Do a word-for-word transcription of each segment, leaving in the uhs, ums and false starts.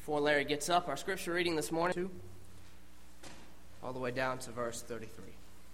Before Larry gets up, our scripture reading this morning, all the way down to verse thirty-three.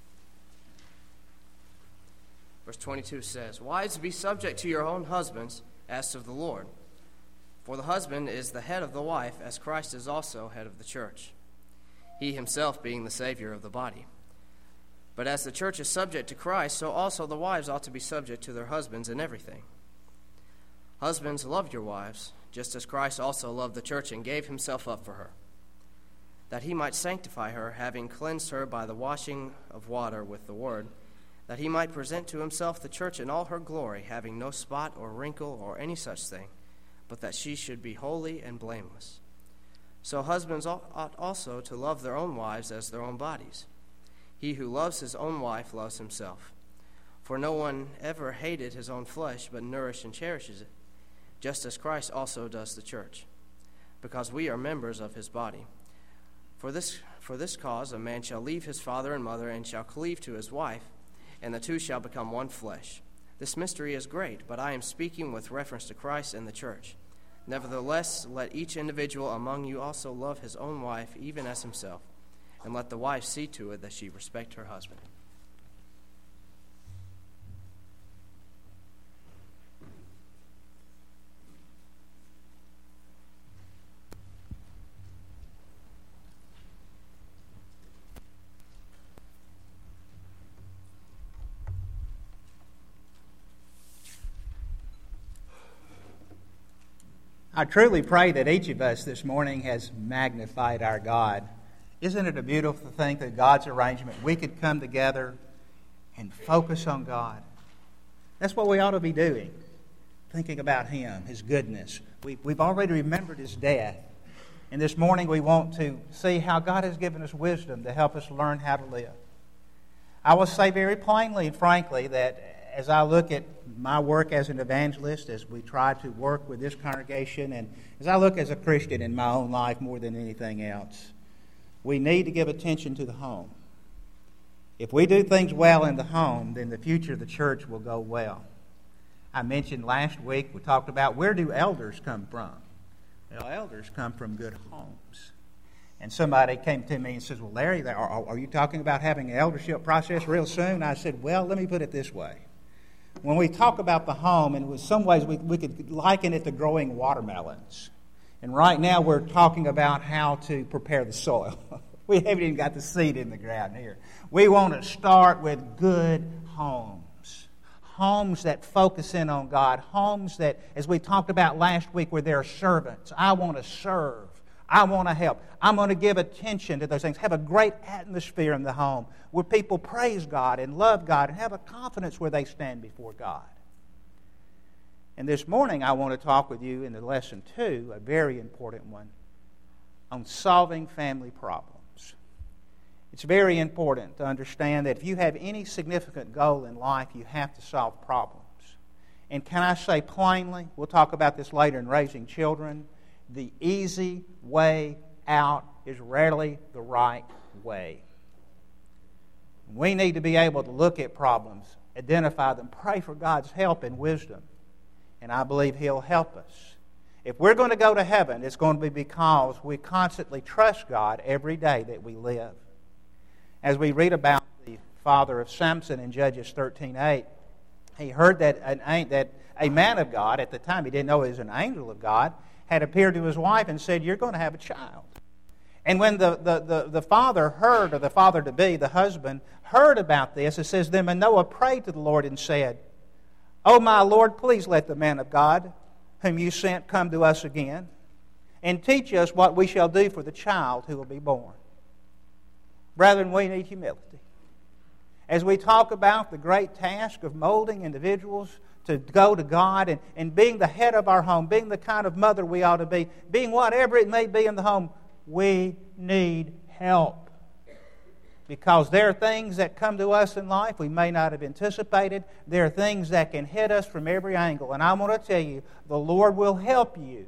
Verse twenty-two says, "Wives, be subject to your own husbands as to the Lord. For the husband is the head of the wife, as Christ is also head of the church, he himself being the Savior of the body. But as the church is subject to Christ, so also the wives ought to be subject to their husbands in everything. Husbands, love your wives, just as Christ also loved the church and gave himself up for her, that he might sanctify her, having cleansed her by the washing of water with the word, that he might present to himself the church in all her glory, having no spot or wrinkle or any such thing, but that she should be holy and blameless. So husbands ought also to love their own wives as their own bodies. He who loves his own wife loves himself. For no one ever hated his own flesh, but nourished and cherishes it, just as Christ also does the church, because we are members of his body. For this, for this cause a man shall leave his father and mother, and shall cleave to his wife, and the two shall become one flesh. This mystery is great, but I am speaking with reference to Christ and the church. Nevertheless, let each individual among you also love his own wife, even as himself, and let the wife see to it that she respect her husband." I truly pray that each of us this morning has magnified our God. Isn't it a beautiful thing that God's arrangement, we could come together and focus on God? That's what we ought to be doing, thinking about Him, His goodness. We, we've already remembered His death. And this morning we want to see how God has given us wisdom to help us learn how to live. I will say very plainly and frankly that as I look at my work as an evangelist, as we try to work with this congregation, and as I look as a Christian in my own life more than anything else, we need to give attention to the home. If we do things well in the home, then the future of the church will go well. I mentioned last week, we talked about where do elders come from? Well, elders come from good homes. And somebody came to me and says, "Well, Larry, are, are you talking about having an eldership process real soon?" I said, "Well, let me put it this way. When we talk about the home, and in some ways we, we could liken it to growing watermelons. And right now we're talking about how to prepare the soil. We haven't even got the seed in the ground here. We want to start with good homes. Homes that focus in on God. Homes that, as we talked about last week, where there are servants. I want to serve. I want to help. I'm going to give attention to those things. Have a great atmosphere in the home where people praise God and love God and have a confidence where they stand before God. And this morning I want to talk with you in the lesson two, a very important one, on solving family problems. It's very important to understand that if you have any significant goal in life, you have to solve problems. And can I say plainly, we'll talk about this later in raising children, the easy way out is rarely the right way. We need to be able to look at problems, identify them, pray for God's help and wisdom, and I believe He'll help us. If we're going to go to heaven, it's going to be because we constantly trust God every day that we live. As we read about the father of Samson in Judges thirteen eight, he heard that, an, that a man of God, at the time he didn't know he was an angel of God, had appeared to his wife and said, "You're going to have a child." And when the, the, the, the father heard, or the father-to-be, the husband, heard about this, it says, "Then Manoah prayed to the Lord and said, 'Oh, my Lord, please let the man of God whom you sent come to us again, and teach us what we shall do for the child who will be born.'" Brethren, we need humility. As we talk about the great task of molding individuals to go to God and, and being the head of our home, being the kind of mother we ought to be, being whatever it may be in the home, we need help. Because there are things that come to us in life we may not have anticipated. There are things that can hit us from every angle. And I want to tell you, the Lord will help you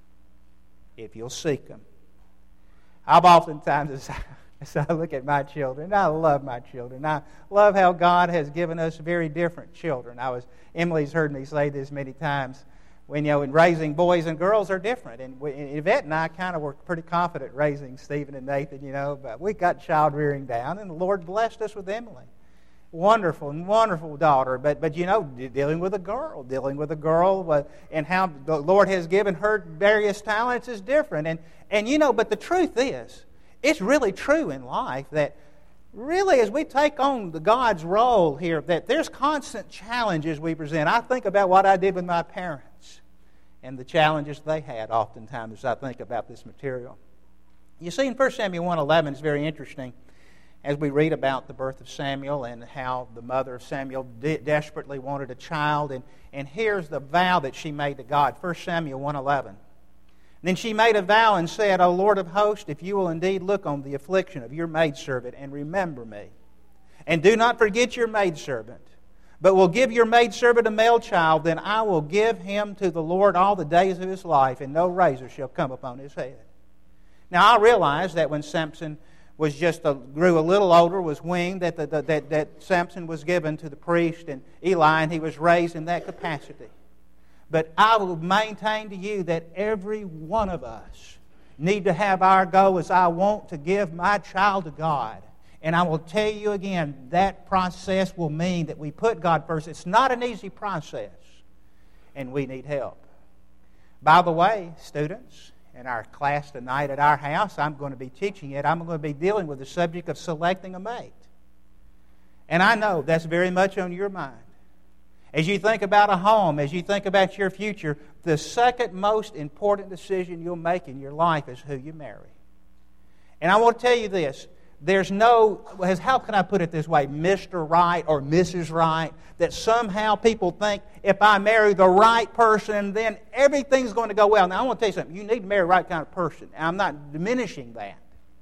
if you'll seek Him. I've oftentimes, as I, as I look at my children, I love my children. I love how God has given us very different children. I was Emily's heard me say this many times. when, you know, in raising boys and girls are different. And, we, and Yvette and I kind of were pretty confident raising Stephen and Nathan, you know, but we got child rearing down, and the Lord blessed us with Emily. Wonderful, wonderful daughter, but, but you know, dealing with a girl, dealing with a girl, uh, and how the Lord has given her various talents is different. And, and you know, but the truth is, it's really true in life that really, as we take on the God's role here, that there's constant challenges we present. I think about what I did with my parents and the challenges they had oftentimes as I think about this material. You see, in First Samuel one eleven, it's very interesting as we read about the birth of Samuel and how the mother of Samuel de- desperately wanted a child. And, and here's the vow that she made to God, First Samuel one eleven. Then she made a vow and said, O Lord of hosts, if you will indeed look on the affliction of your maidservant and remember me, and do not forget your maidservant, but will give your maidservant a male child, then I will give him to the Lord all the days of his life, and no razor shall come upon his head. Now I realize that when Samson was just a, grew a little older, was weaned, that, the, that, that Samson was given to the priest and Eli, and he was raised in that capacity. But I will maintain to you that every one of us need to have our goal as I want to give my child to God. And I will tell you again, that process will mean that we put God first. It's not an easy process, and we need help. By the way, students, in our class tonight at our house, I'm going to be teaching it. I'm going to be dealing with the subject of selecting a mate. And I know that's very much on your mind. As you think about a home, as you think about your future, the second most important decision you'll make in your life is who you marry. And I want to tell you this. There's no, how can I put it this way, Mister Right or Missus Right, that somehow people think if I marry the right person, then everything's going to go well. Now, I want to tell you something. You need to marry the right kind of person. And I'm not diminishing that.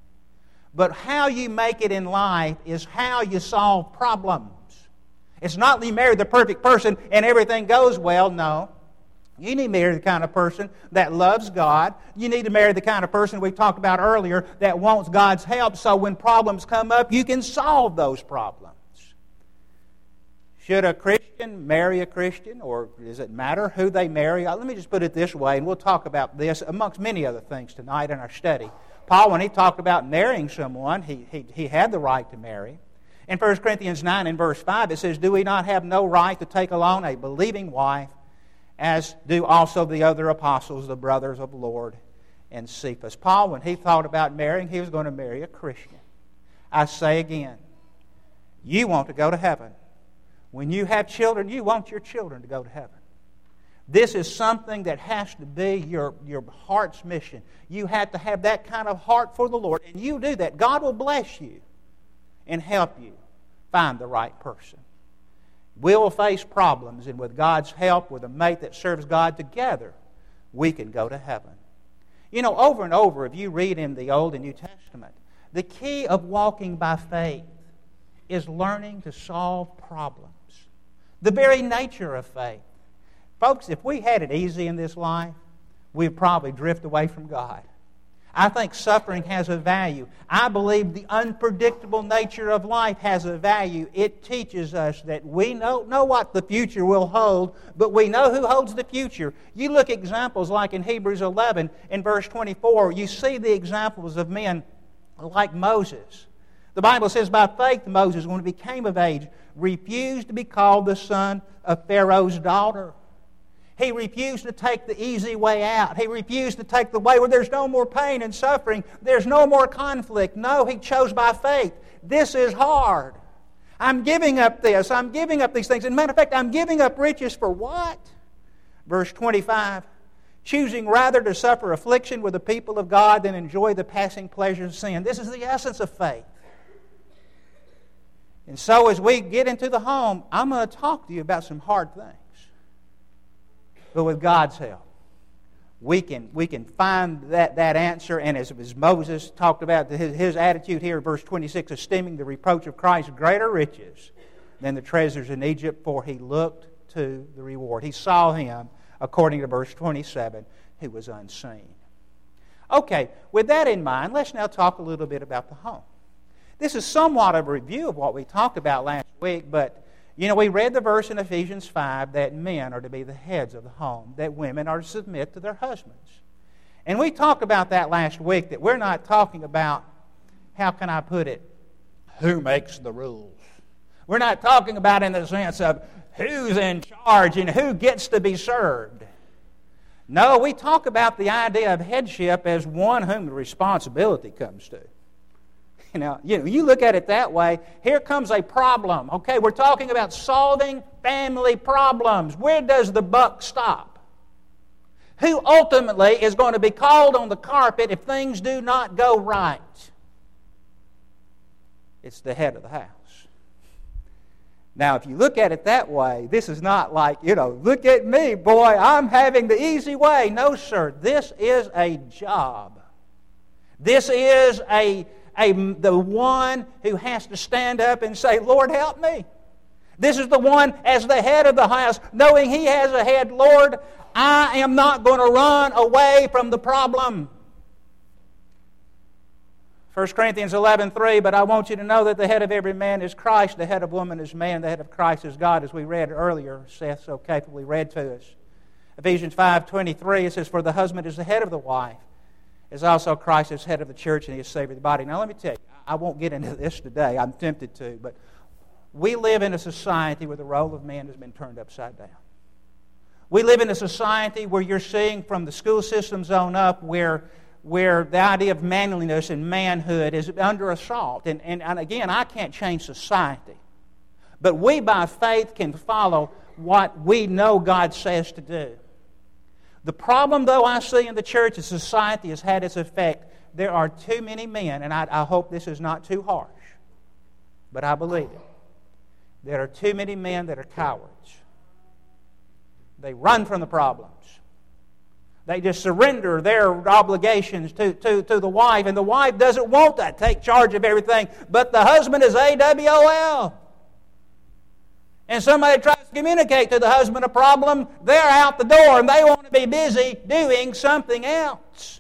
But how you make it in life is how you solve problems. It's not that you marry the perfect person and everything goes well. No. You need to marry the kind of person that loves God. You need to marry the kind of person we talked about earlier that wants God's help, so when problems come up, you can solve those problems. Should a Christian marry a Christian, or does it matter who they marry? Let me just put it this way, and we'll talk about this amongst many other things tonight in our study. Paul, when he talked about marrying someone, he, he, he had the right to marry. In First Corinthians nine and verse five, it says, Do we not have no right to take along a believing wife, as do also the other apostles, the brothers of the Lord and Cephas? Paul, when he thought about marrying, he was going to marry a Christian. I say again, you want to go to heaven. When you have children, you want your children to go to heaven. This is something that has to be your, your heart's mission. You have to have that kind of heart for the Lord, and you do that. God will bless you and help you find the right person. We will face problems, and with God's help, with a mate that serves God together, we can go to heaven. You know, over and over, if you read in the Old and New Testament, the key of walking by faith is learning to solve problems. The very nature of faith. Folks, if we had it easy in this life, we'd probably drift away from God. I think suffering has a value. I believe the unpredictable nature of life has a value. It teaches us that we don't know what the future will hold, but we know who holds the future. You look at examples like in Hebrews eleven, in verse twenty-four, you see the examples of men like Moses. The Bible says, by faith Moses, when he became of age, refused to be called the son of Pharaoh's daughter. He refused to take the easy way out. He refused to take the way where there's no more pain and suffering. There's no more conflict. No, he chose by faith. This is hard. I'm giving up this. I'm giving up these things. As a matter of fact, I'm giving up riches for what? Verse twenty-five, choosing rather to suffer affliction with the people of God than enjoy the passing pleasures of sin. This is the essence of faith. And so as we get into the home, I'm going to talk to you about some hard things. But with God's help, we can, we can find that, that answer. And as, as Moses talked about his, his attitude here, verse twenty-six, esteeming the reproach of Christ greater riches than the treasures in Egypt, for he looked to the reward. He saw him, according to verse twenty-seven, who was unseen. Okay, with that in mind, let's now talk a little bit about the home. This is somewhat of a review of what we talked about last week, but You know, we read the verse in Ephesians five that men are to be the heads of the home, that women are to submit to their husbands. And we talked about that last week, that we're not talking about, how can I put it, who makes the rules. We're not talking about in the sense of who's in charge and who gets to be served. No, we talk about the idea of headship as one whom the responsibility comes to. You know, you know, you look at it that way, here comes a problem. Okay, we're talking about solving family problems. Where does the buck stop? Who ultimately is going to be called on the carpet if things do not go right? It's the head of the house. Now, if you look at it that way, this is not like, you know, look at me, boy, I'm having the easy way. No, sir, this is a job. This is a, a the one who has to stand up and say, Lord, help me. This is the one as the head of the house, knowing he has a head, Lord, I am not going to run away from the problem. First Corinthians eleven three, but I want you to know that the head of every man is Christ, the head of woman is man, the head of Christ is God, as we read earlier, Seth so capably read to us. Ephesians five twenty-three, it says, for the husband is the head of the wife, as also Christ is head of the church, and he is Savior of the body. Now let me tell you, I won't get into this today, I'm tempted to, but we live in a society where the role of man has been turned upside down. We live in a society where you're seeing from the school systems on up where where the idea of manliness and manhood is under assault. And, and, and again, I can't change society. But we, by faith, can follow what we know God says to do. The problem, though, I see in the church is society has had its effect. There are too many men, and I, I hope this is not too harsh, but I believe it. There are too many men that are cowards. They run from the problems. They just surrender their obligations to, to, to the wife, and the wife doesn't want to take charge of everything, but the husband is A W O L. And somebody tries to communicate to the husband a problem, they're out the door, and they want to be busy doing something else.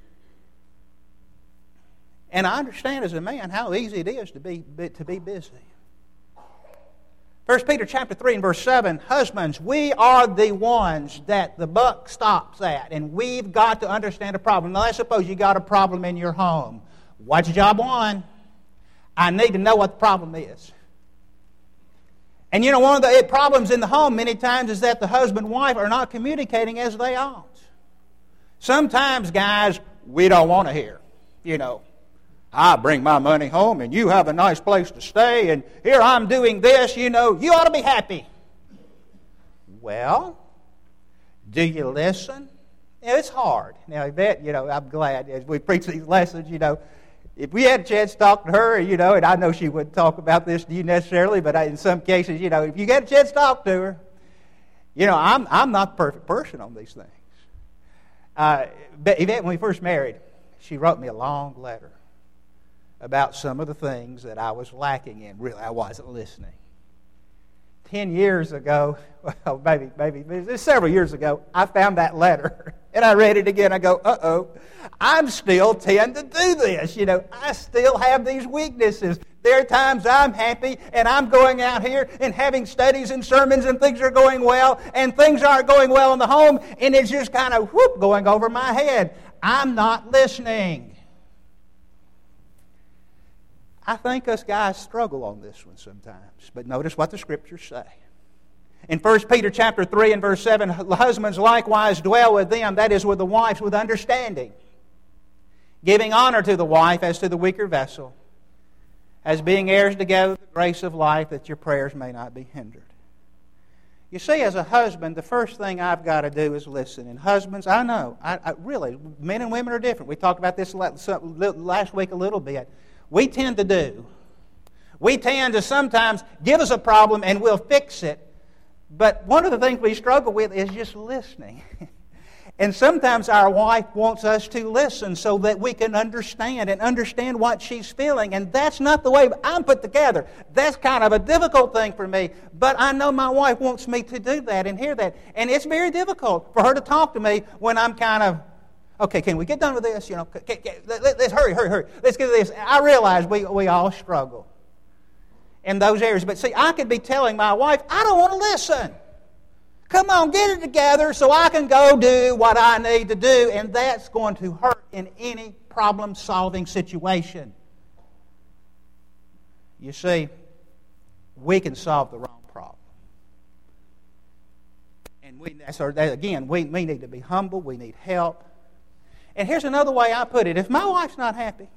And I understand as a man how easy it is to be, to be busy. First Peter chapter three and verse seven, husbands, we are the ones that the buck stops at, and we've got to understand a problem. Now let's suppose you got a problem in your home. What's job one? I need to know what the problem is. And you know, one of the problems in the home many times is that the husband and wife are not communicating as they ought. Sometimes, guys, we don't want to hear, you know, I bring my money home and you have a nice place to stay and here I'm doing this, you know, you ought to be happy. Well, do you listen? Yeah, it's hard. Now, I bet, you know, I'm glad as we preach these lessons, you know, if we had a chance to talk to her, you know, and I know she wouldn't talk about this to you necessarily, but in some cases, you know, if you get a chance to talk to her, you know, I'm I'm not the perfect person on these things. Uh, but Yvette, when we first married, she wrote me a long letter about some of the things that I was lacking in. Really, I wasn't listening. Ten years ago, well, maybe, maybe several years ago, I found that letter, and I read it again. I go, uh-oh, I'm still tend to do this. You know, I still have these weaknesses. There are times I'm happy, and I'm going out here and having studies and sermons, and things are going well, and things aren't going well in the home, and it's just kind of, whoop, going over my head. I'm not listening. I think us guys struggle on this one sometimes. But notice what the Scriptures say. In First Peter chapter three and verse seven, husbands likewise dwell with them, that is with the wives, with understanding, giving honor to the wife as to the weaker vessel, as being heirs together of the grace of life, that your prayers may not be hindered. You see, as a husband, the first thing I've got to do is listen. And husbands, I know, I, I really, men and women are different. We talked about this last week a little bit. We tend to do. We tend to sometimes give us a problem and we'll fix it. But one of the things we struggle with is just listening. And sometimes our wife wants us to listen so that we can understand and understand what she's feeling. And that's not the way I'm put together. That's kind of a difficult thing for me. But I know my wife wants me to do that and hear that. And it's very difficult for her to talk to me when I'm kind of, okay, can we get done with this? You know, can, can, let, let's hurry, hurry, hurry. Let's get to this. I realize we, we all struggle. in those areas. But see, I could be telling my wife, I don't want to listen. Come on, get it together so I can go do what I need to do. And that's going to hurt in any problem-solving situation. You see, we can solve the wrong problem. And we, that's our, again, we, we need to be humble. We need help. And here's another way I put it. If my wife's not happy,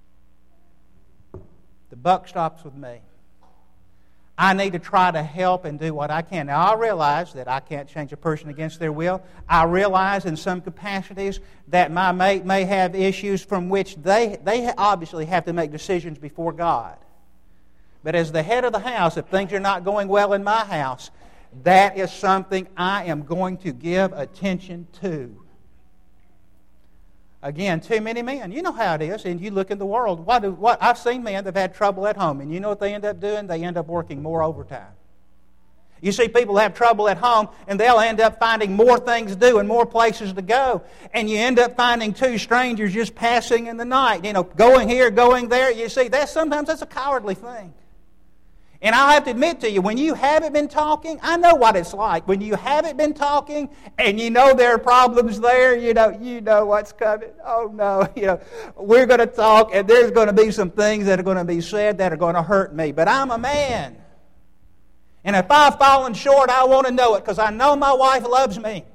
the buck stops with me. I need to try to help and do what I can. Now, I realize that I can't change a person against their will. I realize in some capacities that my mate may have issues from which they, they obviously have to make decisions before God. But as the head of the house, if things are not going well in my house, that is something I am going to give attention to. Again, too many men. You know how it is, and you look in the world. What, do, what I've seen men that have had trouble at home, and you know what they end up doing? They end up working more overtime. You see people have trouble at home, and they'll end up finding more things to do and more places to go. And you end up finding two strangers just passing in the night, you know, going here, going there. You see, that's sometimes that's a cowardly thing. And I'll have to admit to you, when you haven't been talking, I know what it's like. When you haven't been talking and you know there are problems there, you know, you know what's coming. Oh, no, you know, we're going to talk and there's going to be some things that are going to be said that are going to hurt me. But I'm a man. And if I've fallen short, I want to know it because I know my wife loves me.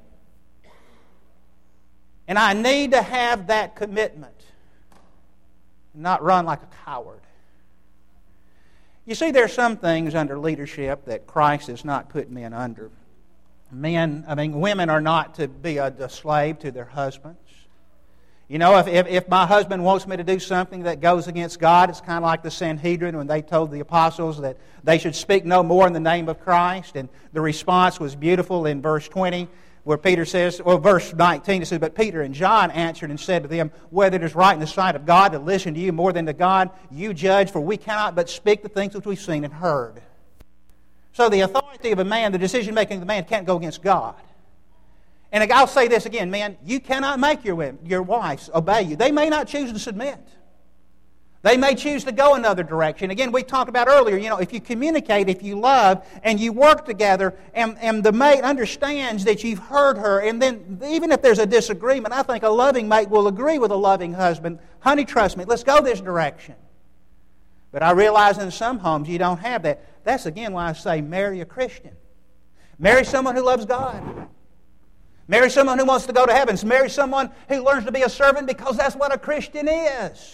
And I need to have that commitment, not run like a coward. You see, there are some things under leadership that Christ has not put men under. Men, I mean, women are not to be a, a slave to their husbands. You know, if, if, if my husband wants me to do something that goes against God, it's kind of like the Sanhedrin when they told the apostles that they should speak no more in the name of Christ. And the response was beautiful in verse twenty, where Peter says, or verse nineteen, it says, "But Peter and John answered and said to them, whether it is right in the sight of God to listen to you more than to God, you judge, for we cannot but speak the things which we've seen and heard." So the authority of a man, the decision-making of the man, can't go against God. And I'll say this again, man, you cannot make your women, your wives obey you. They may not choose to submit. They may choose to go another direction. Again, we talked about earlier, you know, if you communicate, if you love, and you work together, and, and the mate understands that you've heard her, and then even if there's a disagreement, I think a loving mate will agree with a loving husband. Honey, trust me, let's go this direction. But I realize in some homes you don't have that. That's again why I say marry a Christian. Marry someone who loves God. Marry someone who wants to go to heaven. Marry someone who learns to be a servant because that's what a Christian is.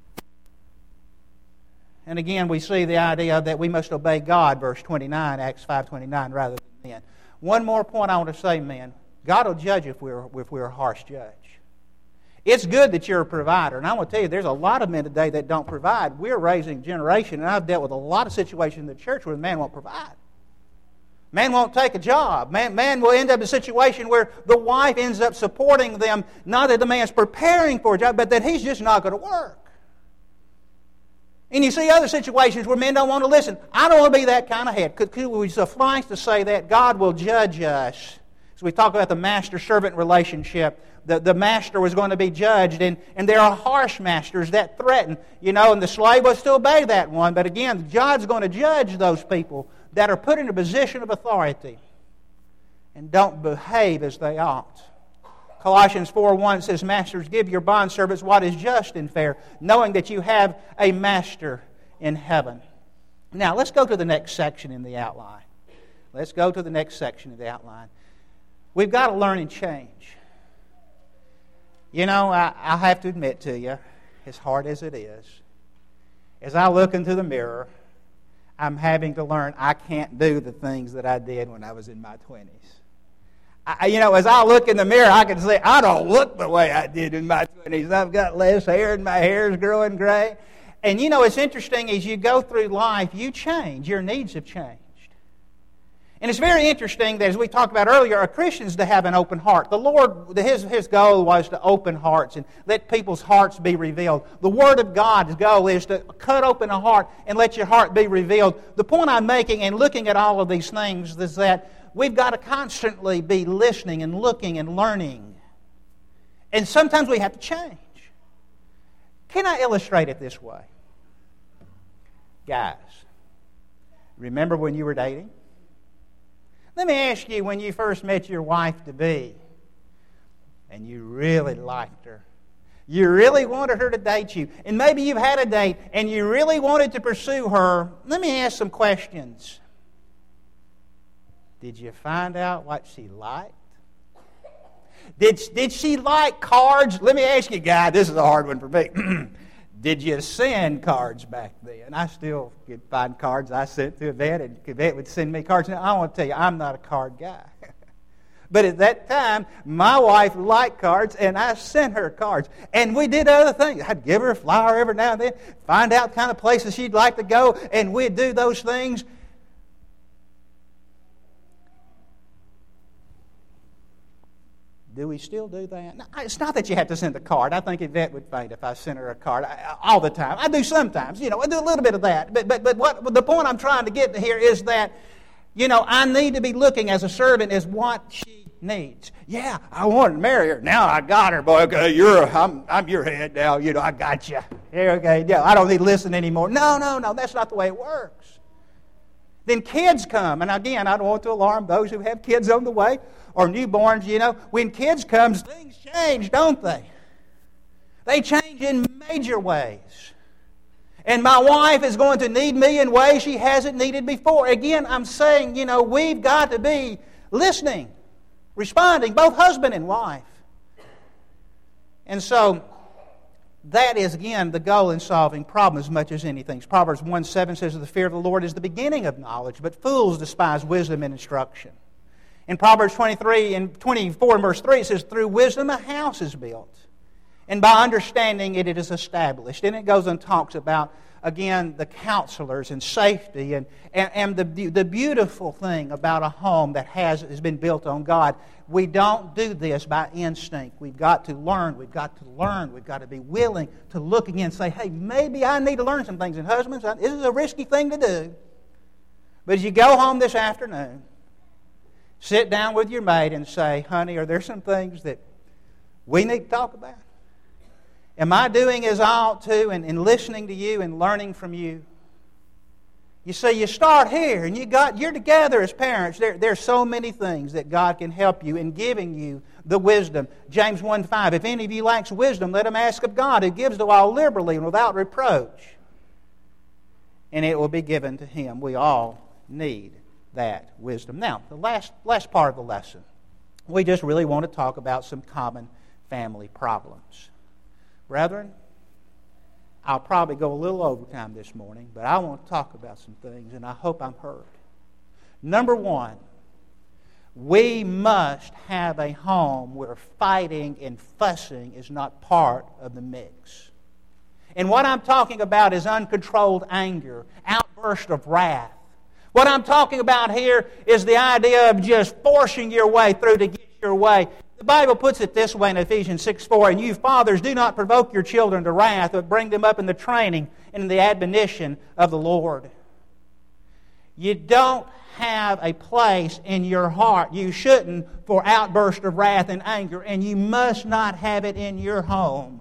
And again, we see the idea that we must obey God, verse twenty-nine, Acts five twenty-nine, rather than men. One more point I want to say, men. God will judge if we're, if we're a harsh judge. It's good that you're a provider. And I want to tell you, there's a lot of men today that don't provide. We're raising a generation, and I've dealt with a lot of situations in the church where the man won't provide. Man won't take a job. Man, man will end up in a situation where the wife ends up supporting them, not that the man's preparing for a job, but that he's just not going to work. And you see other situations where men don't want to listen. I don't want to be that kind of head. Could, could we suffice to say that God will judge us? So we talk about the master-servant relationship. The, the master was going to be judged, and, and there are harsh masters that threaten, you know, and the slave was to obey that one. But again, God's going to judge those people that are put in a position of authority and don't behave as they ought. Colossians four one says, "Masters, give your bondservants what is just and fair, knowing that you have a master in heaven." Now, let's go to the next section in the outline. Let's go to the next section of the outline. We've got to learn and change. You know, I, I have to admit to you, as hard as it is, as I look into the mirror, I'm having to learn I can't do the things that I did when I was in my twenties. I, you know, as I look in the mirror, I can say, I don't look the way I did in my twenties. I've got less hair and my hair is growing gray. And you know, it's interesting, as you go through life, you change. Your needs have changed. And it's very interesting that, as we talked about earlier, a Christian's to have an open heart. The Lord, his, his goal was to open hearts and let people's hearts be revealed. The Word of God's goal is to cut open a heart and let your heart be revealed. The point I'm making in looking at all of these things is that we've got to constantly be listening and looking and learning. And sometimes we have to change. Can I illustrate it this way? Guys, Remember when you were dating? Let me ask you, when you first met your wife-to-be and you really liked her, you really wanted her to date you, and maybe you've had a date and you really wanted to pursue her, let me ask some questions. Did you find out what she liked? Did, did she like cards? Let me ask you, guy, this is a hard one for me. Did you send cards back then? I still could find cards I sent to Yvette, and Yvette would send me cards. Now, I want to tell you, I'm not a card guy. But at that time, my wife liked cards, and I sent her cards. And we did other things. I'd give her a flower every now and then, find out kind of places she'd like to go, and we'd do those things. Do we still do that? No, it's not that you have to send a card. I think Yvette would faint if I sent her a card I, all the time. I do sometimes. You know, I do a little bit of that. But but but what the point I'm trying to get to here is that, you know, I need to be looking as a servant as what she needs. Yeah, I wanted to marry her. Now I got her, boy. Okay, you're I'm I'm your head now. You know, I got you. Here, okay. Yeah, I don't need to listen anymore. No, no, no. That's not the way it works. Then kids come, and again, I don't want to alarm those who have kids on the way or newborns. You know, when kids come, things change, don't they? They change in major ways. And my wife is going to need me in ways she hasn't needed before. Again, I'm saying, you know, we've got to be listening, responding, both husband and wife. And so that is, again, the goal in solving problems as much as anything. Proverbs one seven says, the fear of the Lord is the beginning of knowledge, but fools despise wisdom and instruction. In Proverbs twenty-three and twenty-four and verse three, it says, through wisdom a house is built, and by understanding it, it is established. And it goes and talks about, again, the counselors and safety and, and, and the, the beautiful thing about a home that has, has been built on God. We don't do this by instinct. We've got to learn. We've got to learn. We've got to be willing to look again and say, hey, maybe I need to learn some things. And husbands, this is a risky thing to do. But as you go home this afternoon, sit down with your mate and say, honey, are there some things that we need to talk about? Am I doing as I ought to and, and listening to you and learning from you? You see, you start here, and you got, you're together as parents. There, there's so many things that God can help you in giving you the wisdom. James one five, if any of you lacks wisdom, let him ask of God, who gives to all liberally and without reproach, and it will be given to him. We all need that wisdom. Now, the last, last part of the lesson, we just really want to talk about some common family problems. Brethren, I'll probably go a little overtime this morning, but I want to talk about some things, and I hope I'm heard. Number one, we must have a home where fighting and fussing is not part of the mix. And what I'm talking about is uncontrolled anger, outburst of wrath. What I'm talking about here is the idea of just forcing your way through to get your way. The Bible puts it this way in Ephesians six four, and you fathers, do not provoke your children to wrath, but bring them up in the training and in the admonition of the Lord. You don't have a place in your heart, you shouldn't, for outburst of wrath and anger, and you must not have it in your home.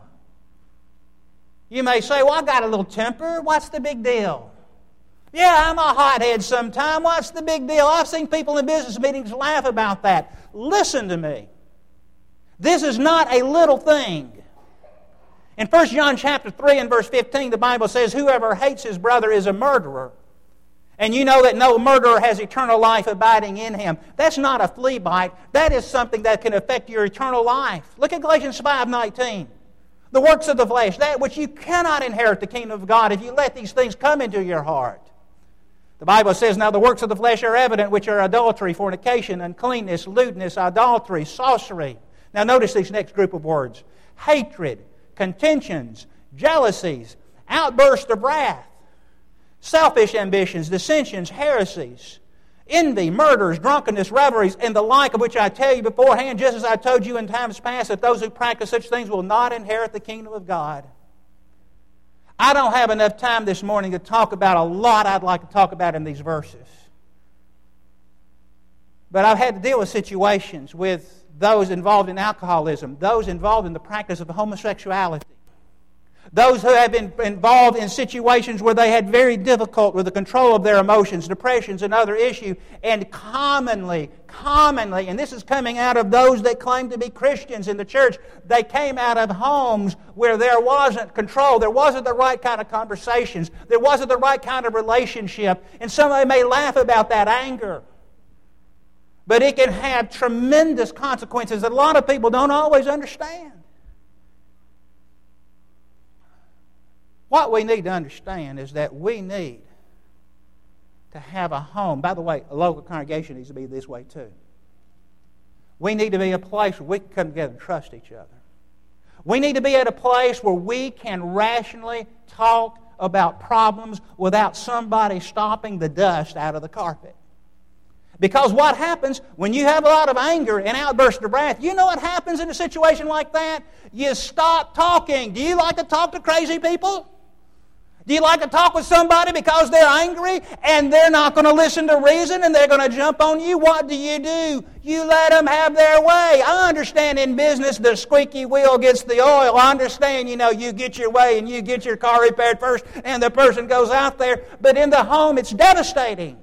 You may say, well, I got a little temper. What's the big deal? Yeah, I'm a hothead sometime. What's the big deal? I've seen people in business meetings laugh about that. Listen to me. This is not a little thing. In First John chapter three and verse fifteen, the Bible says, whoever hates his brother is a murderer. And you know that no murderer has eternal life abiding in him. That's not a flea bite. That is something that can affect your eternal life. Look at Galatians five nineteen. The works of the flesh, that which you cannot inherit the kingdom of God if you let these things come into your heart. The Bible says, now the works of the flesh are evident, which are adultery, fornication, uncleanness, lewdness, idolatry, sorcery. Now notice these next group of words. Hatred, contentions, jealousies, outbursts of wrath, selfish ambitions, dissensions, heresies, envy, murders, drunkenness, revelries, and the like, of which I tell you beforehand, just as I told you in times past, that those who practice such things will not inherit the kingdom of God. I don't have enough time this morning to talk about a lot I'd like to talk about in these verses. But I've had to deal with situations with those involved in alcoholism, those involved in the practice of homosexuality, Those who have been involved in situations where they had very difficult with the control of their emotions, depressions, and other issues. And commonly, commonly, and this is coming out of those that claim to be Christians in the church, they came out of homes where there wasn't control. There wasn't the right kind of conversations. There wasn't the right kind of relationship. And somebody may laugh about that anger. But it can have tremendous consequences that a lot of people don't always understand. What we need to understand is that we need to have a home. By the way, a local congregation needs to be this way too. We need to be a place where we can come together and trust each other. We need to be at a place where we can rationally talk about problems without somebody stomping the dust out of the carpet. Because what happens when you have a lot of anger and outbursts of wrath, you know what happens in a situation like that? You stop talking. Do you like to talk to crazy people? Do you like to talk with somebody because they're angry and they're not going to listen to reason and they're going to jump on you? What do you do? You let them have their way. I understand in business the squeaky wheel gets the oil. I understand, you know, you get your way and you get your car repaired first and the person goes out there. But in the home, it's devastating.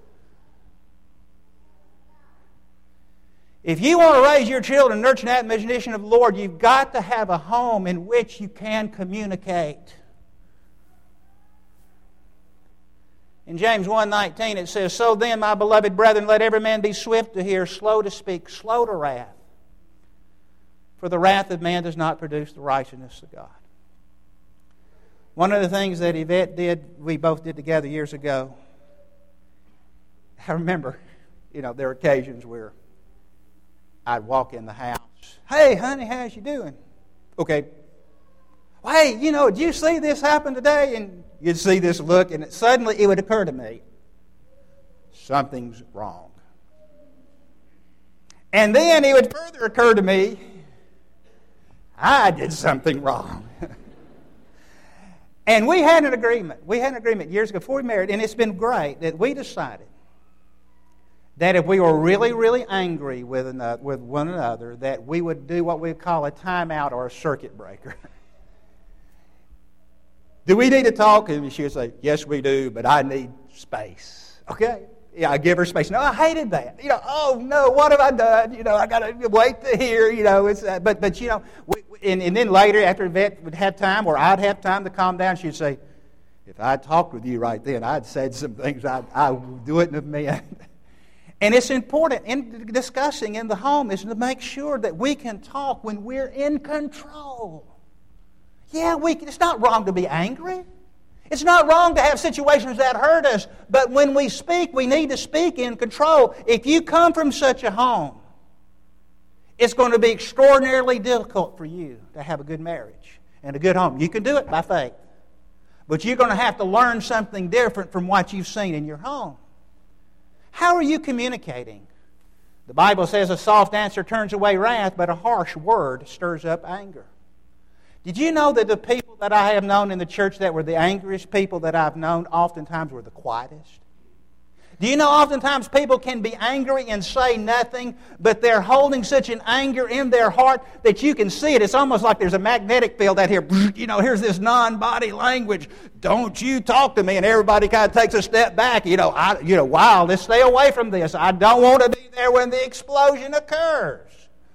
If you want to raise your children, nurture that admonition of the Lord, you've got to have a home in which you can communicate. In James one nineteen it says, "So then, my beloved brethren, let every man be swift to hear, slow to speak, slow to wrath. For the wrath of man does not produce the righteousness of God." One of the things that Yvette did, we both did together years ago, I remember, you know, there were occasions where I'd walk in the house. "Hey, honey, how's you doing?" "Okay." "Hey, you know, did you see this happen today?" And you'd see this look, and it, suddenly it would occur to me, something's wrong. And then it would further occur to me, I did something wrong. And we had an agreement. We had an agreement years ago before we married, and it's been great that we decided that if we were really, really angry with, another, with one another, that we would do what we call a timeout or a circuit breaker. "Do we need to talk?" And she would say, "Yes, we do, but I need space." Okay? Yeah, I give her space. No, I hated that. You know, oh no, what have I done? You know, I got to wait to hear. You know, it's uh, but but you know, we, and, and then later after Yvette would have time, or I'd have time to calm down, she'd say, "If I talked with you right then, I'd said some things I I wouldn't have meant." And it's important in discussing in the home is to make sure that we can talk when we're in control. Yeah, we, it's not wrong to be angry. It's not wrong to have situations that hurt us. But when we speak, we need to speak in control. If you come from such a home, it's going to be extraordinarily difficult for you to have a good marriage and a good home. You can do it by faith. But you're going to have to learn something different from what you've seen in your home. How are you communicating? The Bible says a soft answer turns away wrath, but a harsh word stirs up anger. Did you know that the people that I have known in the church that were the angriest people that I've known oftentimes were the quietest? Do you know oftentimes people can be angry and say nothing, but they're holding such an anger in their heart that you can see it. It's almost like there's a magnetic field out here. You know, here's this non-body language. "Don't you talk to me." And everybody kind of takes a step back. You know, I, you know, wow, let's stay away from this. I don't want to be there when the explosion occurs.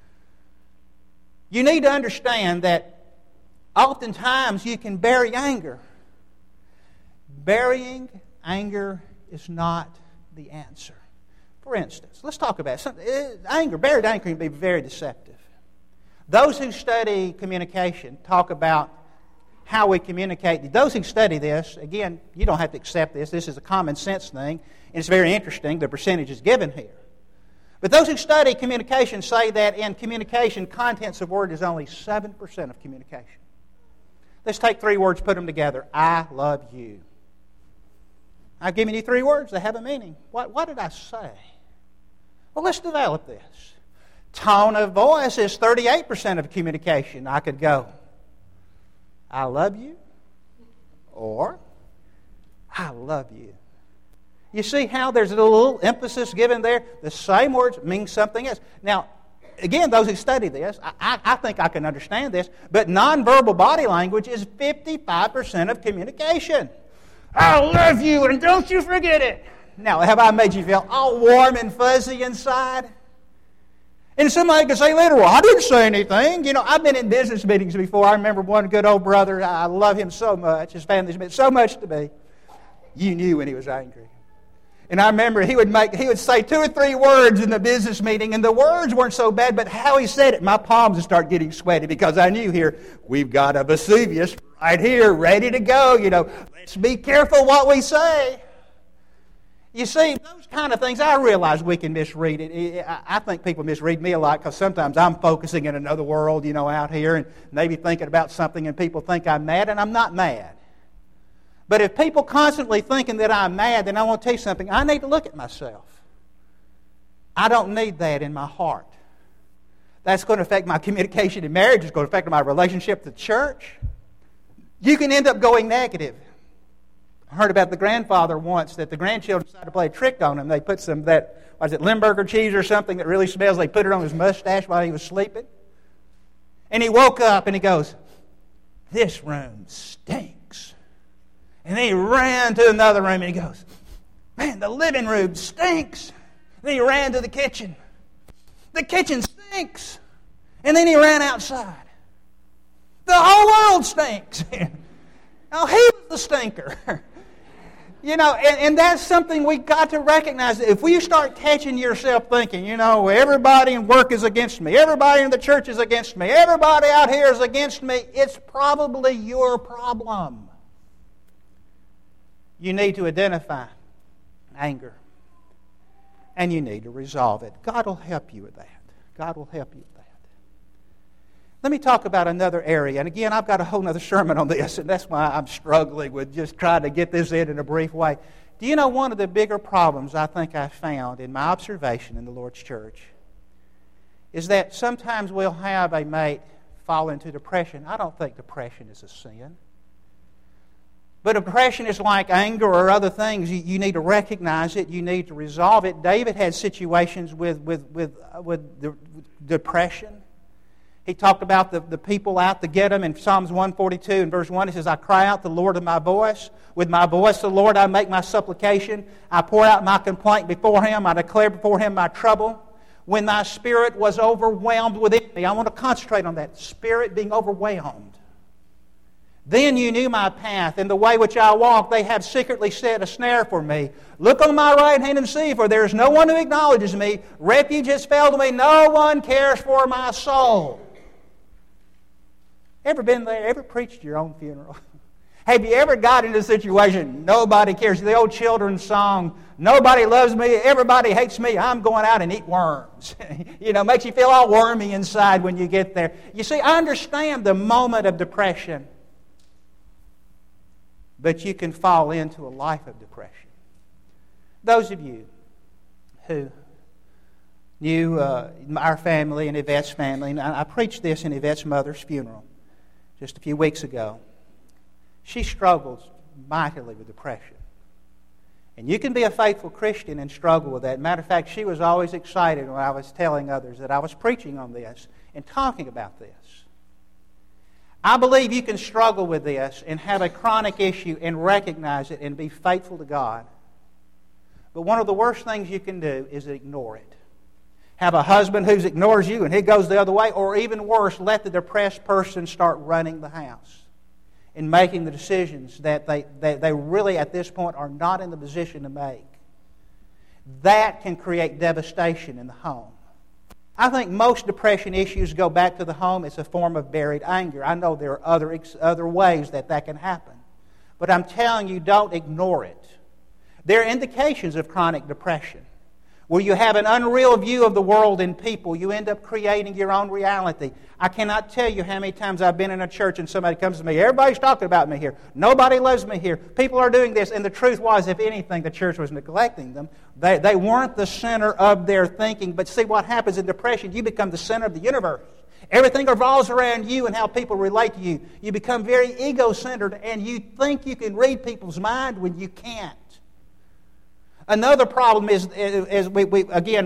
You need to understand that oftentimes you can bury anger. Burying anger is not the answer. For instance, let's talk about something. Anger. Buried anger can be very deceptive. Those who study communication talk about how we communicate. Those who study this, again, you don't have to accept this. This is a common sense thing, and it's very interesting. The percentage is given here. But those who study communication say that in communication, contents of word is only seven percent of communication. Let's take three words, put them together. I love you. I've given you three words that have a meaning. What, what did I say? Well, let's develop this. Tone of voice is thirty-eight percent of communication. I could go, I love you, or I love you. You see how there's a little emphasis given there? The same words mean something else. Now, again, those who study this, I, I think I can understand this, but nonverbal body language is fifty-five percent of communication. I love you, and don't you forget it. Now, have I made you feel all warm and fuzzy inside? And somebody can say later, well, I didn't say anything. You know, I've been in business meetings before. I remember one good old brother. I love him so much. His family's meant so much to me. You knew when he was angry. And I remember he would make, he would say two or three words in the business meeting, and the words weren't so bad, but how he said it, my palms would start getting sweaty because I knew here, we've got a Vesuvius right here, ready to go. You know, let's be careful what we say. You see, those kind of things, I realize we can misread it. I think people misread me a lot because sometimes I'm focusing in another world, you know, out here and maybe thinking about something and people think I'm mad, and I'm not mad. But if people constantly thinking that I'm mad, then I want to tell you something. I need to look at myself. I don't need that in my heart. That's going to affect my communication in marriage. It's going to affect my relationship to the church. You can end up going negative. I heard about the grandfather once that the grandchildren decided to play a trick on him. They put some of that, was it Limburger cheese or something that really smells? They put it on his mustache while he was sleeping. And he woke up and he goes, this room stinks. And then he ran to another room and he goes, man, the living room stinks. Then he ran to the kitchen. The kitchen stinks. And then he ran outside. The whole world stinks. Oh, he was the stinker. You know, and, and that's something we got to recognize. If we start catching yourself thinking, you know, everybody in work is against me, everybody in the church is against me, everybody out here is against me, it's probably your problem. You need to identify anger, and you need to resolve it. God will help you with that. God will help you with that. Let me talk about another area. And again, I've got a whole other sermon on this, and that's why I'm struggling with just trying to get this in in a brief way. Do you know one of the bigger problems I think I found in my observation in the Lord's church is that sometimes we'll have a mate fall into depression. I don't think depression is a sin. But depression is like anger or other things. You, you need to recognize it. You need to resolve it. David had situations with, with, with, uh, with the, with depression. He talked about the, the people out to get him in Psalms one forty-two and verse one. He says, I cry out to the Lord in my voice. With my voice, the Lord, I make my supplication. I pour out my complaint before Him. I declare before Him my trouble. When thy spirit was overwhelmed within me. I want to concentrate on that. Spirit being overwhelmed. Then you knew my path, and the way which I walk, they have secretly set a snare for me. Look on my right hand and see, for there is no one who acknowledges me. Refuge has failed me. No one cares for my soul. Ever been there? Ever preached your own funeral? Have you ever got into a situation, nobody cares? The old children's song, nobody loves me, everybody hates me, I'm going out and eat worms. You know, makes you feel all wormy inside when you get there. You see, I understand the moment of depression, but you can fall into a life of depression. Those of you who knew uh, our family and Yvette's family, and I, I preached this in Yvette's mother's funeral just a few weeks ago. She struggles mightily with depression. And you can be a faithful Christian and struggle with that. Matter of fact, she was always excited when I was telling others that I was preaching on this and talking about this. I believe you can struggle with this and have a chronic issue and recognize it and be faithful to God. But one of the worst things you can do is ignore it. Have a husband who ignores you and he goes the other way, or even worse, let the depressed person start running the house and making the decisions that they, they, they really at this point are not in the position to make. That can create devastation in the home. I think most depression issues go back to the home. It's a form of buried anger. I know there are other, other ways that that can happen. But I'm telling you, don't ignore it. There are indications of chronic depression. Where you have an unreal view of the world and people, you end up creating your own reality. I cannot tell you how many times I've been in a church and somebody comes to me, everybody's talking about me here. Nobody loves me here. People are doing this. And the truth was, if anything, the church was neglecting them. They, they weren't the center of their thinking. But see what happens in depression, you become the center of the universe. Everything revolves around you and how people relate to you. You become very ego-centered and you think you can read people's mind when you can't. Another problem is, is we, we again,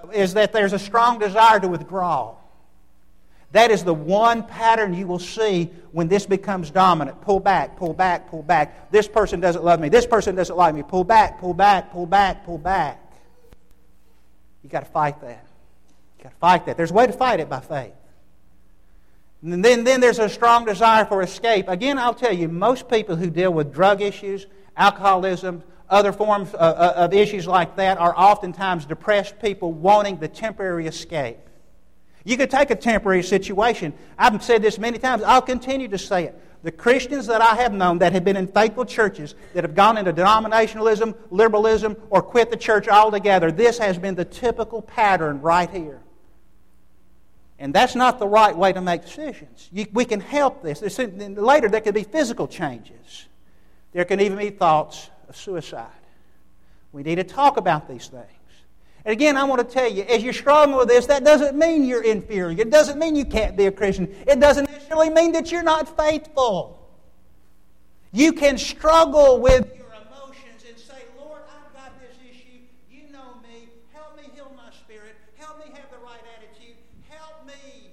is that there's a strong desire to withdraw. That is the one pattern you will see when this becomes dominant. Pull back, pull back, pull back. This person doesn't love me. This person doesn't like me. Pull back, pull back, pull back, pull back. You've got to fight that. You've got to fight that. There's a way to fight it by faith. And then, then there's a strong desire for escape. Again, I'll tell you, most people who deal with drug issues, alcoholism, other forms of, of issues like that are oftentimes depressed people wanting the temporary escape. You could take a temporary situation. I've said this many times. I'll continue to say it. The Christians that I have known that have been in faithful churches that have gone into denominationalism, liberalism, or quit the church altogether, this has been the typical pattern right here. And that's not the right way to make decisions. You, we can help this. There's, later, there can be physical changes. There can even be thoughts of suicide. We need to talk about these things. And again, I want to tell you, as you're struggling with this, that doesn't mean you're inferior. It doesn't mean you can't be a Christian. It doesn't necessarily mean that you're not faithful. You can struggle with your emotions and say, Lord, I've got this issue. You know me. Help me heal my spirit. Help me have the right attitude. Help me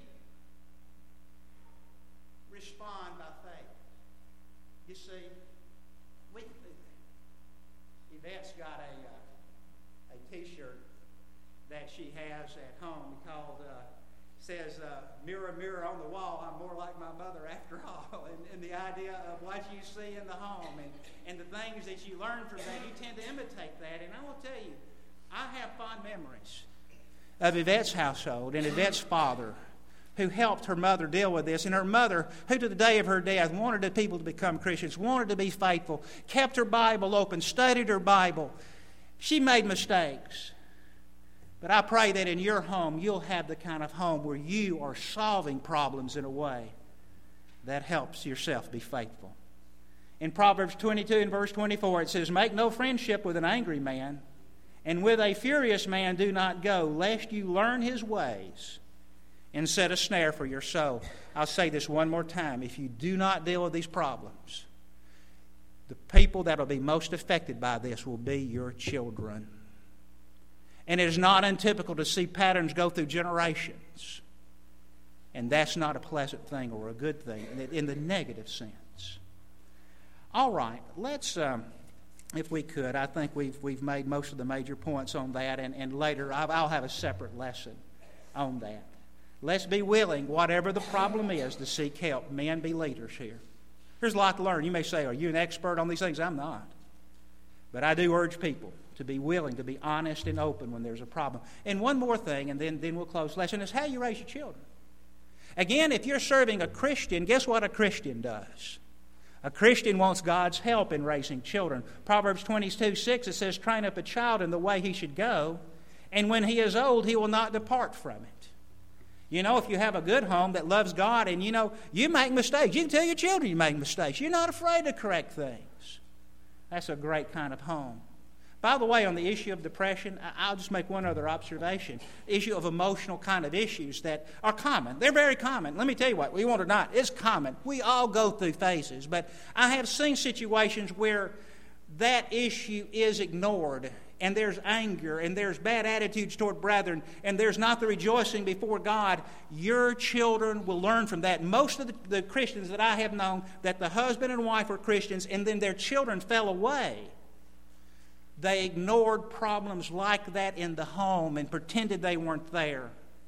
respond by faith. You see, we can do that. Yvette's got a, uh, a t-shirt that she has at home called, uh, says, uh, mirror, mirror on the wall, I'm more like my mother after all. And, and the idea of what you see in the home and, and the things that you learn from that, you tend to imitate that. And I will tell you, I have fond memories of Yvette's household and Yvette's father, who helped her mother deal with this. And her mother, who to the day of her death wanted the people to become Christians, wanted to be faithful, kept her Bible open, studied her Bible. She made mistakes. But I pray that in your home, you'll have the kind of home where you are solving problems in a way that helps yourself be faithful. In Proverbs twenty-two and verse twenty-four, it says, make no friendship with an angry man, and with a furious man do not go, lest you learn his ways and set a snare for your soul. I'll say this one more time. If you do not deal with these problems, the people that will be most affected by this will be your children. And it is not untypical to see patterns go through generations. And that's not a pleasant thing or a good thing in the negative sense. All right, let's, um, if we could, I think we've, we've made most of the major points on that, and, and later I'll have a separate lesson on that. Let's be willing, whatever the problem is, to seek help. Men, be leaders here. There's a lot to learn. You may say, are you an expert on these things? I'm not. But I do urge people to be willing, to be honest and open when there's a problem. And one more thing, and then, then we'll close the lesson, is how you raise your children. Again, if you're serving a Christian, guess what a Christian does? A Christian wants God's help in raising children. Proverbs twenty-two six, it says, train up a child in the way he should go, and when he is old, he will not depart from it. You know, if you have a good home that loves God, and you know, you make mistakes. You can tell your children you make mistakes. You're not afraid to correct things. That's a great kind of home. By the way, on the issue of depression, I'll just make one other observation. The issue of emotional kind of issues that are common. They're very common. Let me tell you what, we want or not, it's common. We all go through phases. But I have seen situations where that issue is ignored, and there's anger, and there's bad attitudes toward brethren, and there's not the rejoicing before God. Your children will learn from that. Most of the, the Christians that I have known, that the husband and wife were Christians, and then their children fell away. They ignored problems like that in the home and pretended they weren't there.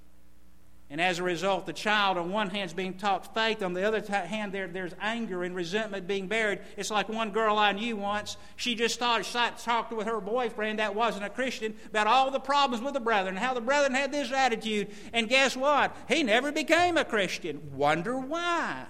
And as a result, the child on one hand is being taught faith, on the other hand there, there's anger and resentment being buried. It's like one girl I knew once, she just thought, she talked with her boyfriend that wasn't a Christian about all the problems with the brethren, how the brethren had this attitude. And guess what? He never became a Christian. Wonder why?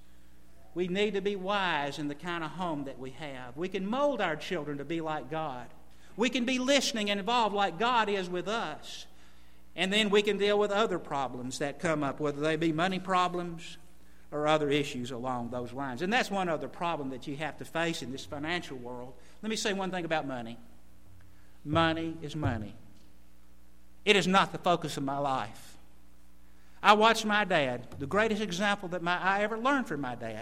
We need to be wise in the kind of home that we have. We can mold our children to be like God. We can be listening and involved like God is with us. And then we can deal with other problems that come up, whether they be money problems or other issues along those lines. And that's one other problem that you have to face in this financial world. Let me say one thing about money. Money is money. It is not the focus of my life. I watched my dad, the greatest example that my, I ever learned from my dad,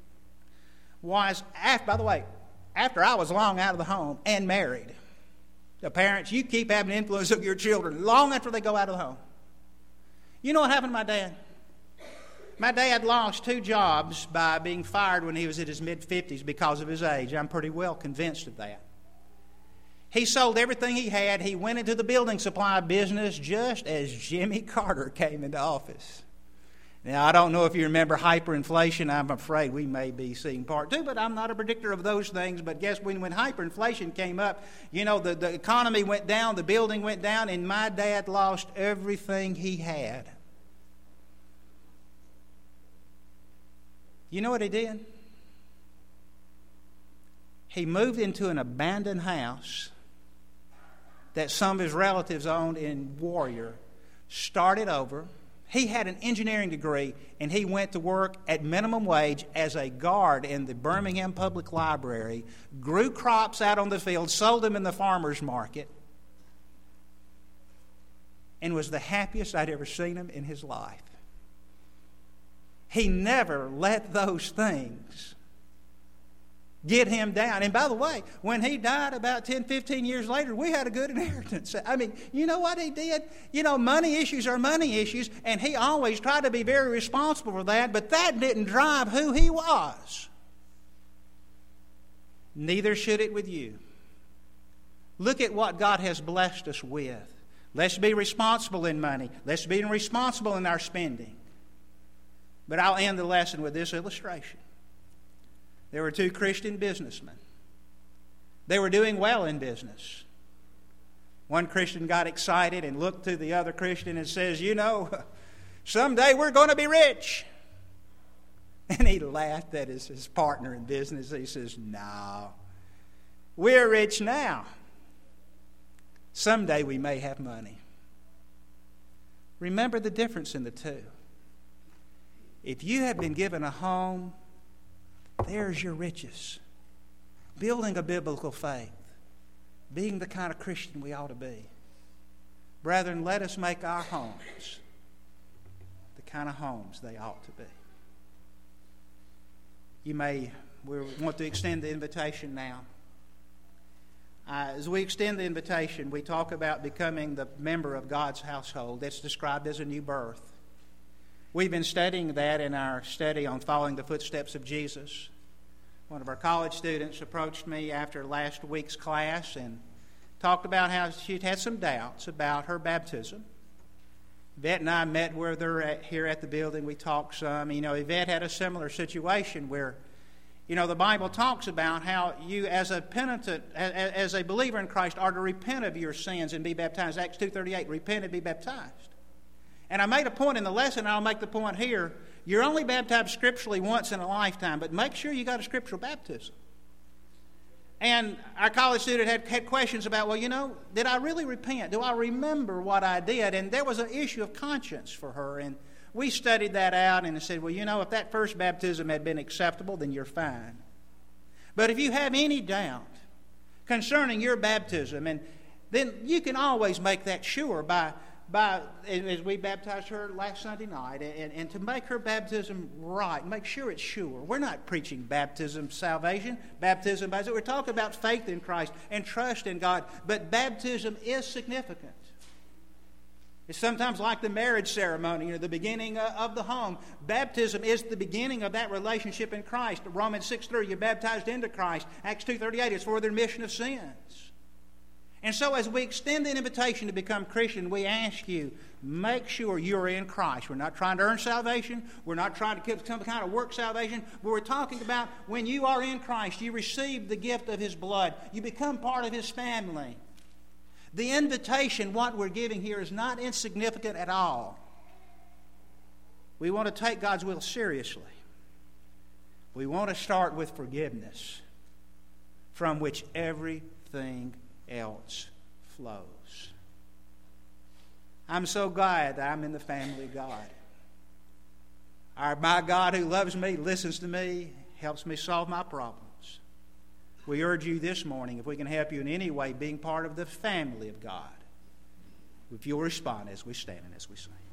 was, after, by the way, after I was long out of the home and married, The parents, you keep having influence over your children long after they go out of the home. You know what happened to my dad? My dad lost two jobs by being fired when he was in his mid-fifties because of his age. I'm pretty well convinced of that. He sold everything he had. He went into the building supply business just as Jimmy Carter came into office. Now, I don't know if you remember hyperinflation. I'm afraid we may be seeing part two, but I'm not a predictor of those things. But guess when, when hyperinflation came up, you know, the, the economy went down, the building went down, and my dad lost everything he had. You know what he did? He moved into an abandoned house that some of his relatives owned in Warrior, started over. He had an engineering degree, and he went to work at minimum wage as a guard in the Birmingham Public Library, grew crops out on the field, sold them in the farmer's market, and was the happiest I'd ever seen him in his life. He never let those things get him down. And by the way, when he died about ten, fifteen years later, we had a good inheritance. I mean, you know what he did? You know, money issues are money issues, and he always tried to be very responsible for that, but that didn't drive who he was. Neither should it with you. Look at what God has blessed us with. Let's be responsible in money. Let's be responsible in our spending. But I'll end the lesson with this illustration. There were two Christian businessmen. They were doing well in business. One Christian got excited and looked to the other Christian and says, you know, someday we're going to be rich. And he laughed at his, his partner in business. He says, no, we're rich now. Someday we may have money. Remember the difference in the two. If you have been given a home, there's your riches. Building a biblical faith. Being the kind of Christian we ought to be. Brethren, let us make our homes the kind of homes they ought to be. You may we want to extend the invitation now. Uh, as we extend the invitation, we talk about becoming the member of God's household. That's described as a new birth. We've been studying that in our study on following the footsteps of Jesus. One of our college students approached me after last week's class and talked about how she'd had some doubts about her baptism. Yvette and I met with her at, here at the building. We talked some. You know, Yvette had a similar situation where, you know, the Bible talks about how you as a penitent, as, as a believer in Christ, are to repent of your sins and be baptized. Acts two thirty-eight, repent and be baptized. And I made a point in the lesson, and I'll make the point here. You're only baptized scripturally once in a lifetime, but make sure you got a scriptural baptism. And our college student had, had questions about, well, you know, did I really repent? Do I remember what I did? And there was an issue of conscience for her. And we studied that out and said, well, you know, if that first baptism had been acceptable, then you're fine. But if you have any doubt concerning your baptism, and then you can always make that sure by... By, as we baptized her last Sunday night, and, and to make her baptism right, make sure it's sure. We're not preaching baptism salvation, baptism baptism. We're talking about faith in Christ and trust in God. But baptism is significant. It's sometimes like the marriage ceremony, you know, the beginning of the home. Baptism is the beginning of that relationship in Christ. Romans six three, you're baptized into Christ. Acts two thirty-eight, it's for the remission of sins. And so as we extend the invitation to become Christian, we ask you, make sure you're in Christ. We're not trying to earn salvation. We're not trying to get some kind of work salvation. But we're talking about when you are in Christ, you receive the gift of His blood. You become part of His family. The invitation, what we're giving here, is not insignificant at all. We want to take God's will seriously. We want to start with forgiveness, from which everything else flows. I'm so glad that I'm in the family of God. Our, my God who loves me, listens to me, helps me solve my problems. We urge you this morning, if we can help you in any way, being part of the family of God, if you'll respond as we stand and as we sing.